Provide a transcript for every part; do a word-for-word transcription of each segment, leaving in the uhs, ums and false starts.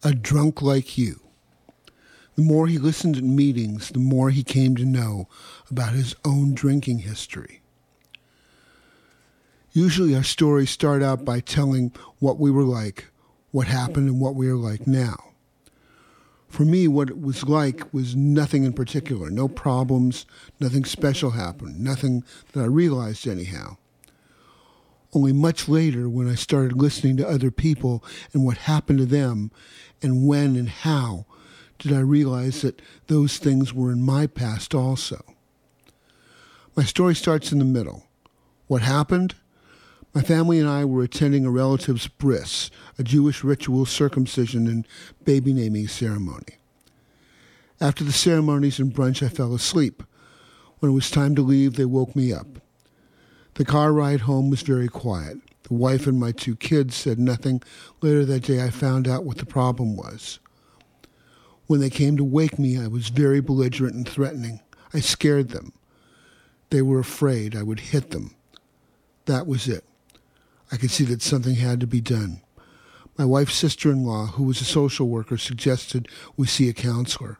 A drunk like you. The more he listened at meetings, the more he came to know about his own drinking history. Usually our stories start out by telling what we were like, what happened, and what we are like now. For me, what it was like was nothing in particular, no problems, nothing special happened, nothing that I realized anyhow. Only much later, when I started listening to other people and what happened to them, and when and how, did I realize that those things were in my past also. My story starts in the middle. What happened? My family and I were attending a relative's bris, a Jewish ritual circumcision and baby naming ceremony. After the ceremonies and brunch, I fell asleep. When it was time to leave, they woke me up. The car ride home was very quiet. The wife and my two kids said nothing. Later that day, I found out what the problem was. When they came to wake me, I was very belligerent and threatening. I scared them. They were afraid I would hit them. That was it. I could see that something had to be done. My wife's sister-in-law, who was a social worker, suggested we see a counselor.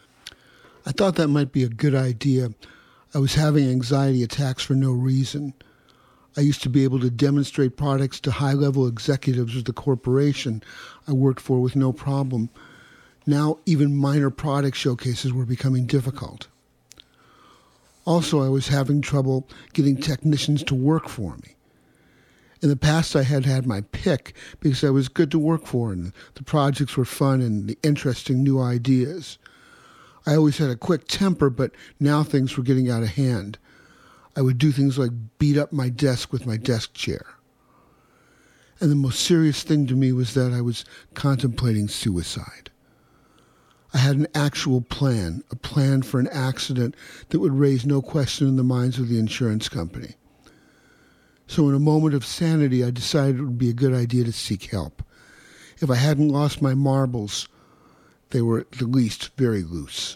I thought that might be a good idea. I was having anxiety attacks for no reason. I used to be able to demonstrate products to high-level executives of the corporation I worked for with no problem. Now even minor product showcases were becoming difficult. Also, I was having trouble getting technicians to work for me. In the past, I had had my pick because I was good to work for and the projects were fun and the interesting new ideas. I always had a quick temper, but now things were getting out of hand. I would do things like beat up my desk with my desk chair. And the most serious thing to me was that I was contemplating suicide. I had an actual plan, a plan for an accident that would raise no question in the minds of the insurance company. So in a moment of sanity, I decided it would be a good idea to seek help. If I hadn't lost my marbles, they were at the least very loose.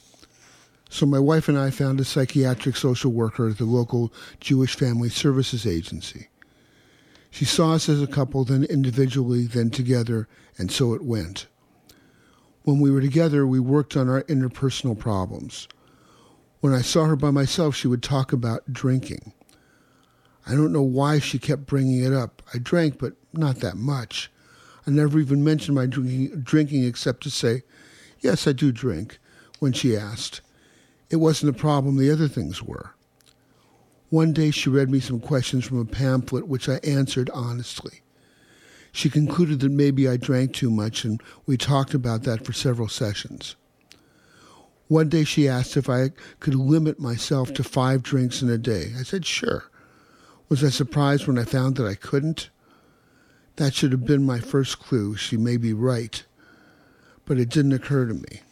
So my wife and I found a psychiatric social worker at the local Jewish Family Services Agency. She saw us as a couple, then individually, then together, and so it went. When we were together, we worked on our interpersonal problems. When I saw her by myself, she would talk about drinking. I don't know why she kept bringing it up. I drank, but not that much. I never even mentioned my drinking, drinking except to say, yes, I do drink, when she asked. It wasn't a problem, the other things were. One day she read me some questions from a pamphlet, which I answered honestly. She concluded that maybe I drank too much, and we talked about that for several sessions. One day she asked if I could limit myself to five drinks in a day. I said, sure. Was I surprised when I found that I couldn't? That should have been my first clue. She may be right, but it didn't occur to me.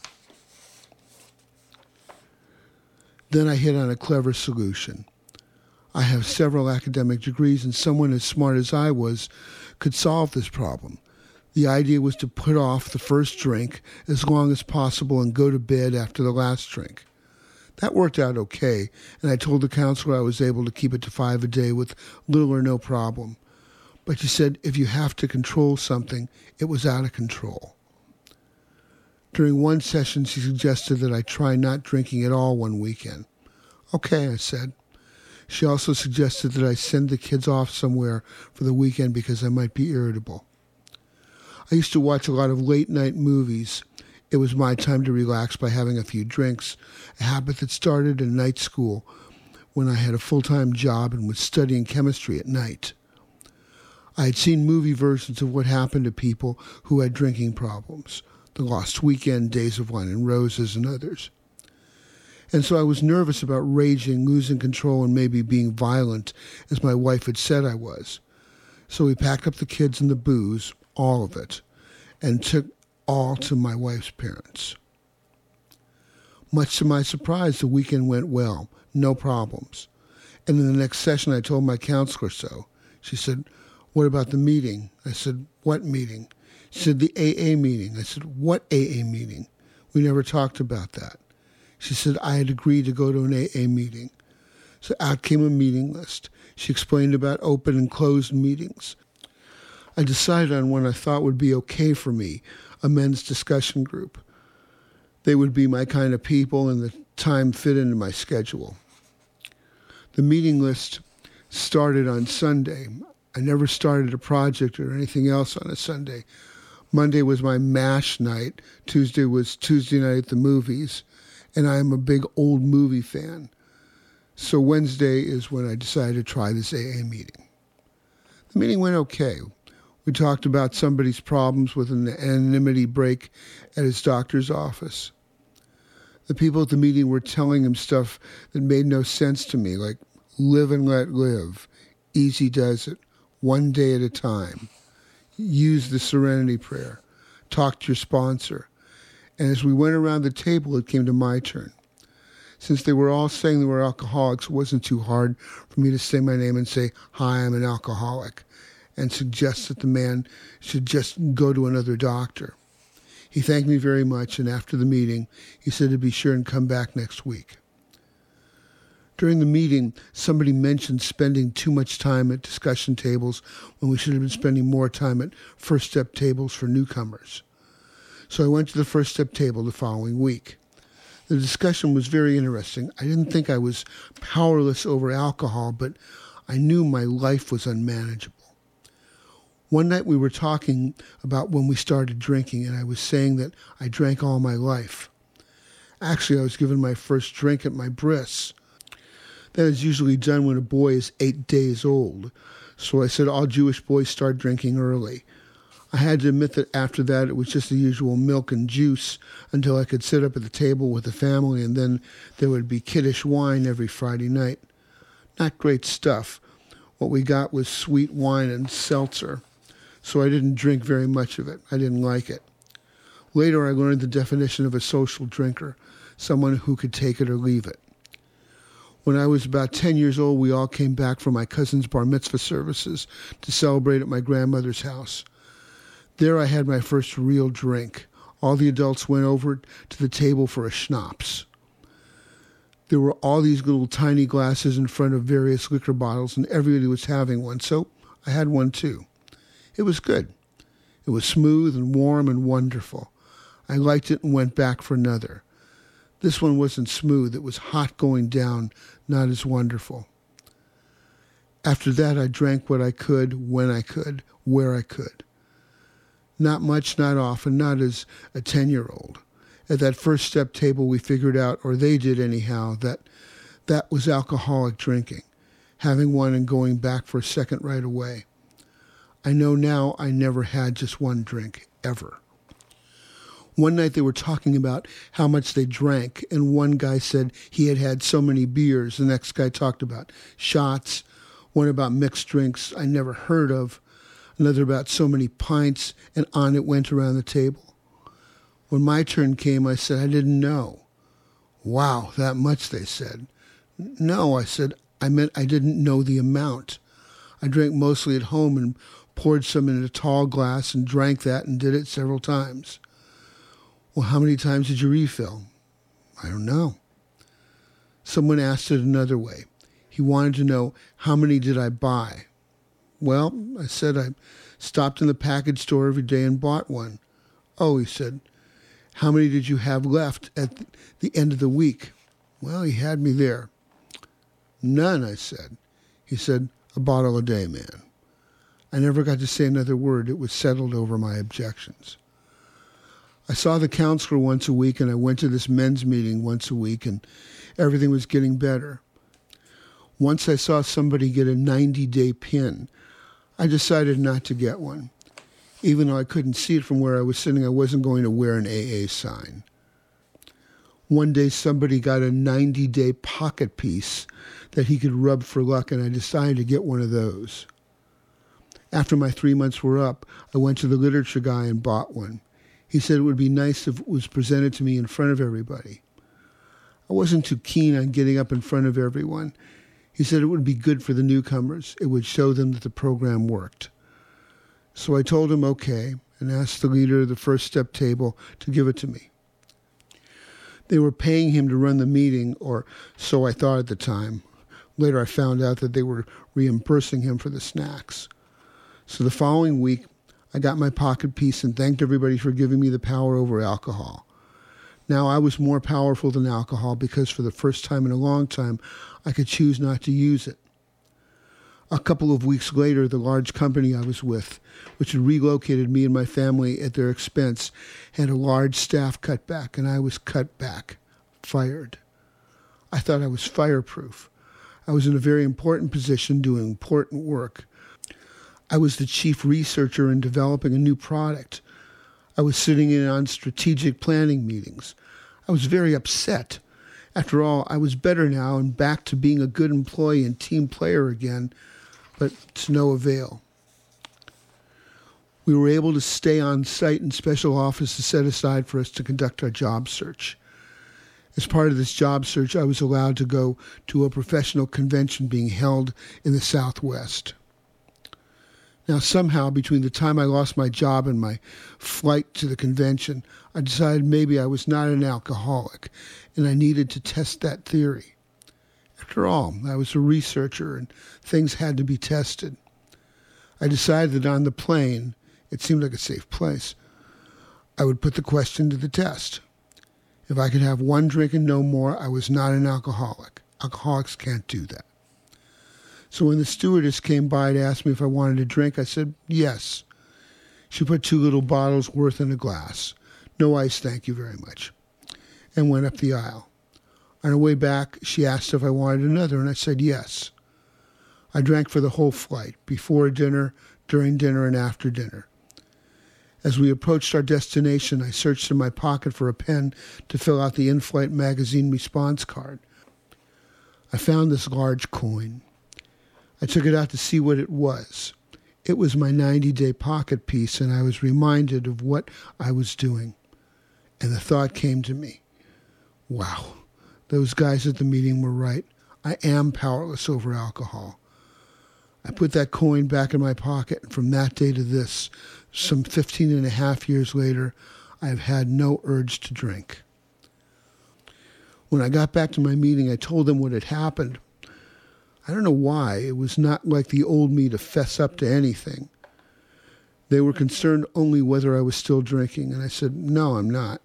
Then I hit on a clever solution. I have several academic degrees, and someone as smart as I was could solve this problem. The idea was to put off the first drink as long as possible and go to bed after the last drink. That worked out okay, and I told the counselor I was able to keep it to five a day with little or no problem. But she said if you have to control something, it was out of control. During one session, she suggested that I try not drinking at all one weekend. Okay, I said. She also suggested that I send the kids off somewhere for the weekend because I might be irritable. I used to watch a lot of late-night movies. It was my time to relax by having a few drinks, a habit that started in night school when I had a full-time job and was studying chemistry at night. I had seen movie versions of what happened to people who had drinking problems, The Lost Weekend, Days of Wine and Roses, and others. And so I was nervous about raging, losing control, and maybe being violent, as my wife had said I was. So we packed up the kids and the booze, all of it, and took all to my wife's parents. Much to my surprise, the weekend went well, no problems. And in the next session, I told my counselor so. She said, what about the meeting? I said, what meeting? She said, the A A meeting. I said, what A A meeting? We never talked about that. She said I had agreed to go to an A A meeting. So out came a meeting list. She explained about open and closed meetings. I decided on one I thought would be okay for me, a men's discussion group. They would be my kind of people and the time fit into my schedule. The meeting list started on Sunday. I never started a project or anything else on a Sunday. Monday was my MASH night. Tuesday was Tuesday night at the movies. And I am a big old movie fan. So Wednesday is when I decided to try this A A meeting. The meeting went okay. We talked about somebody's problems with an anonymity break at his doctor's office. The people at the meeting were telling him stuff that made no sense to me, like live and let live, easy does it, one day at a time, use the serenity prayer, talk to your sponsor. And as we went around the table, it came to my turn. Since they were all saying they were alcoholics, it wasn't too hard for me to say my name and say, hi, I'm an alcoholic, and suggest that the man should just go to another doctor. He thanked me very much, and after the meeting, he said to be sure and come back next week. During the meeting, somebody mentioned spending too much time at discussion tables when we should have been spending more time at first step tables for newcomers. So I went to the first step table the following week. The discussion was very interesting. I didn't think I was powerless over alcohol, but I knew my life was unmanageable. One night we were talking about when we started drinking, and I was saying that I drank all my life. Actually, I was given my first drink at my bris. That is usually done when a boy is eight days old. So I said all Jewish boys start drinking early. I had to admit that after that it was just the usual milk and juice until I could sit up at the table with the family, and then there would be kiddush wine every Friday night. Not great stuff. What we got was sweet wine and seltzer. So I didn't drink very much of it. I didn't like it. Later I learned the definition of a social drinker, someone who could take it or leave it. When I was about ten years old, we all came back from my cousin's bar mitzvah services to celebrate at my grandmother's house. There I had my first real drink. All the adults went over to the table for a schnapps. There were all these little tiny glasses in front of various liquor bottles, and everybody was having one, so I had one too. It was good. It was smooth and warm and wonderful. I liked it and went back for another. This one wasn't smooth. It was hot going down, not as wonderful. After that, I drank what I could, when I could, where I could. Not much, not often, not as a ten-year-old. At that first step table, we figured out, or they did anyhow, that that was alcoholic drinking, having one and going back for a second right away. I know now I never had just one drink, ever. One night they were talking about how much they drank, and one guy said he had had so many beers. The next guy talked about shots, one about mixed drinks I never heard of, another about so many pints, and on it went around the table. When my turn came, I said, I didn't know. Wow, that much, they said. No, I said, I meant I didn't know the amount. I drank mostly at home and poured some in a tall glass and drank that and did it several times. Well, how many times did you refill? I don't know. Someone asked it another way. He wanted to know, how many did I buy? Well, I said I stopped in the package store every day and bought one. Oh, he said, how many did you have left at the end of the week? Well, he had me there. None, I said. He said, a bottle a day, man. I never got to say another word. It was settled over my objections. I saw the counselor once a week, and I went to this men's meeting once a week, and everything was getting better. Once I saw somebody get a ninety-day pin. I decided not to get one. Even though I couldn't see it from where I was sitting, I wasn't going to wear an A A sign. One day somebody got a ninety-day pocket piece that he could rub for luck, and I decided to get one of those. After my three months were up, I went to the literature guy and bought one. He said it would be nice if it was presented to me in front of everybody. I wasn't too keen on getting up in front of everyone. He said it would be good for the newcomers. It would show them that the program worked. So I told him okay and asked the leader of the first step table to give it to me. They were paying him to run the meeting, or so I thought at the time. Later I found out that they were reimbursing him for the snacks. So the following week, I got my pocket piece and thanked everybody for giving me the power over alcohol. Now I was more powerful than alcohol because for the first time in a long time, I could choose not to use it. A couple of weeks later, the large company I was with, which had relocated me and my family at their expense, had a large staff cutback, and I was cut back, fired. I thought I was fireproof. I was in a very important position doing important work. I was the chief researcher in developing a new product. I was sitting in on strategic planning meetings. I was very upset. After all, I was better now and back to being a good employee and team player again, but to no avail. We were able to stay on site in special offices set aside for us to conduct our job search. As part of this job search, I was allowed to go to a professional convention being held in the Southwest. Now, somehow, between the time I lost my job and my flight to the convention, I decided maybe I was not an alcoholic, and I needed to test that theory. After all, I was a researcher, and things had to be tested. I decided that on the plane, it seemed like a safe place, I would put the question to the test. If I could have one drink and no more, I was not an alcoholic. Alcoholics can't do that. So when the stewardess came by to ask me if I wanted a drink, I said, yes. She put two little bottles worth in a glass. No ice, thank you very much. And went up the aisle. On her way back, she asked if I wanted another, and I said yes. I drank for the whole flight, before dinner, during dinner, and after dinner. As we approached our destination, I searched in my pocket for a pen to fill out the in-flight magazine response card. I found this large coin. I took it out to see what it was. It was my ninety-day pocket piece, and I was reminded of what I was doing. And the thought came to me, wow, those guys at the meeting were right. I am powerless over alcohol. I put that coin back in my pocket, and from that day to this, some fifteen and a half years later, I have had no urge to drink. When I got back to my meeting, I told them what had happened. I don't know why. It was not like the old me to fess up to anything. They were concerned only whether I was still drinking, and I said, no, I'm not.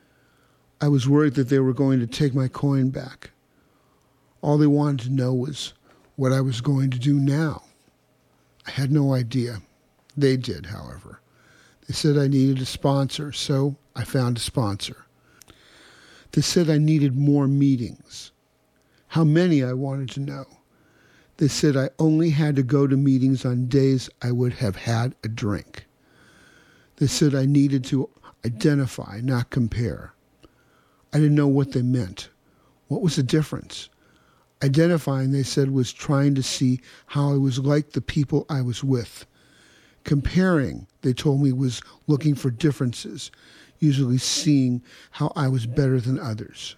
I was worried that they were going to take my coin back. All they wanted to know was what I was going to do now. I had no idea. They did, however. They said I needed a sponsor, so I found a sponsor. They said I needed more meetings. How many, I wanted to know. They said I only had to go to meetings on days I would have had a drink. They said I needed to identify, not compare. I didn't know what they meant. What was the difference? Identifying, they said, was trying to see how I was like the people I was with. Comparing, they told me, was looking for differences, usually seeing how I was better than others.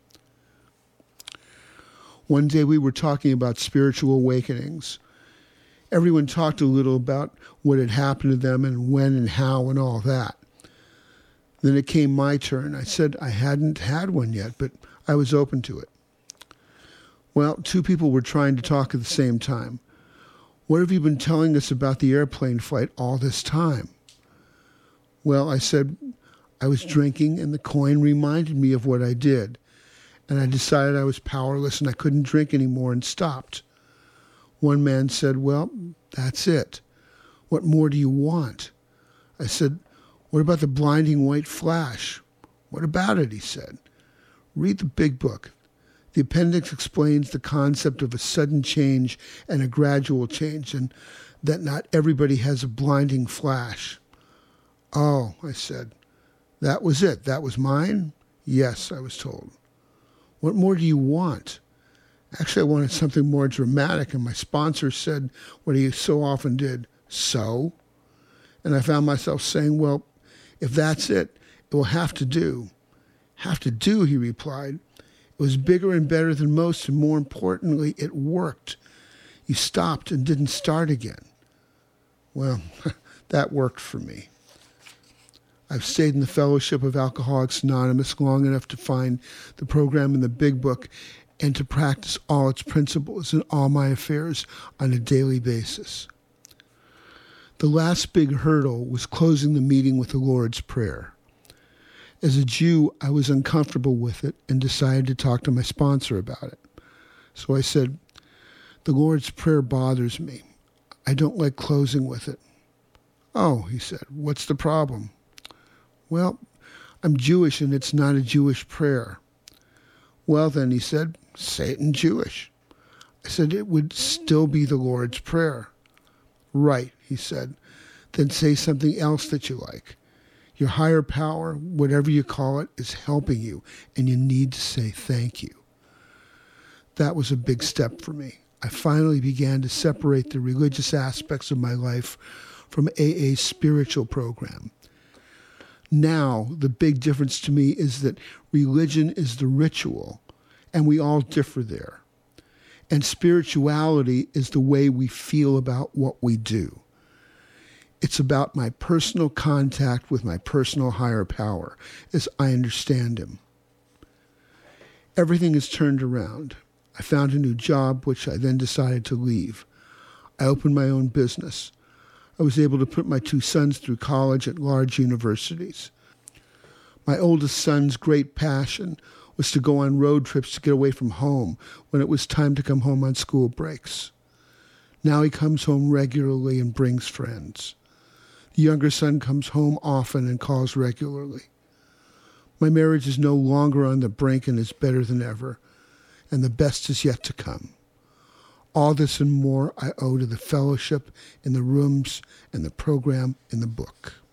One day we were talking about spiritual awakenings. Everyone talked a little about what had happened to them and when and how and all that. Then it came my turn. I said I hadn't had one yet, but I was open to it. Well, two people were trying to talk at the same time. What have you been telling us about the airplane flight all this time? Well, I said I was drinking and the coin reminded me of what I did. And I decided I was powerless and I couldn't drink anymore and stopped. One man said, well, that's it. What more do you want? I said, what about the blinding white flash? What about it, he said. Read the big book. The appendix explains the concept of a sudden change and a gradual change, and that not everybody has a blinding flash. Oh, I said, that was it. That was mine? Yes, I was told. What more do you want? Actually, I wanted something more dramatic, and my sponsor said what he so often did, so? And I found myself saying, well, if that's it, it will have to do. Have to do, he replied. It was bigger and better than most, and more importantly, it worked. You stopped and didn't start again. Well, that worked for me. I've stayed in the Fellowship of Alcoholics Anonymous long enough to find the program in the big book and to practice all its principles in all my affairs on a daily basis. The last big hurdle was closing the meeting with the Lord's Prayer. As a Jew, I was uncomfortable with it and decided to talk to my sponsor about it. So I said, "The Lord's Prayer bothers me. I don't like closing with it." "Oh," he said, "what's the problem?" "Well, I'm Jewish and it's not a Jewish prayer." "Well then," he said, "say it in Jewish." I said, "It would still be the Lord's Prayer." "Right," he said, "then say something else that you like. Your higher power, whatever you call it, is helping you, and you need to say thank you." That was a big step for me. I finally began to separate the religious aspects of my life from A A's spiritual program. Now, the big difference to me is that religion is the ritual, and we all differ there. And spirituality is the way we feel about what we do. It's about my personal contact with my personal higher power, as I understand him. Everything is turned around. I found a new job, which I then decided to leave. I opened my own business. I was able to put my two sons through college at large universities. My oldest son's great passion was to go on road trips to get away from home when it was time to come home on school breaks. Now he comes home regularly and brings friends. The younger son comes home often and calls regularly. My marriage is no longer on the brink and is better than ever, and the best is yet to come. All this and more I owe to the fellowship in the rooms and the program in the book.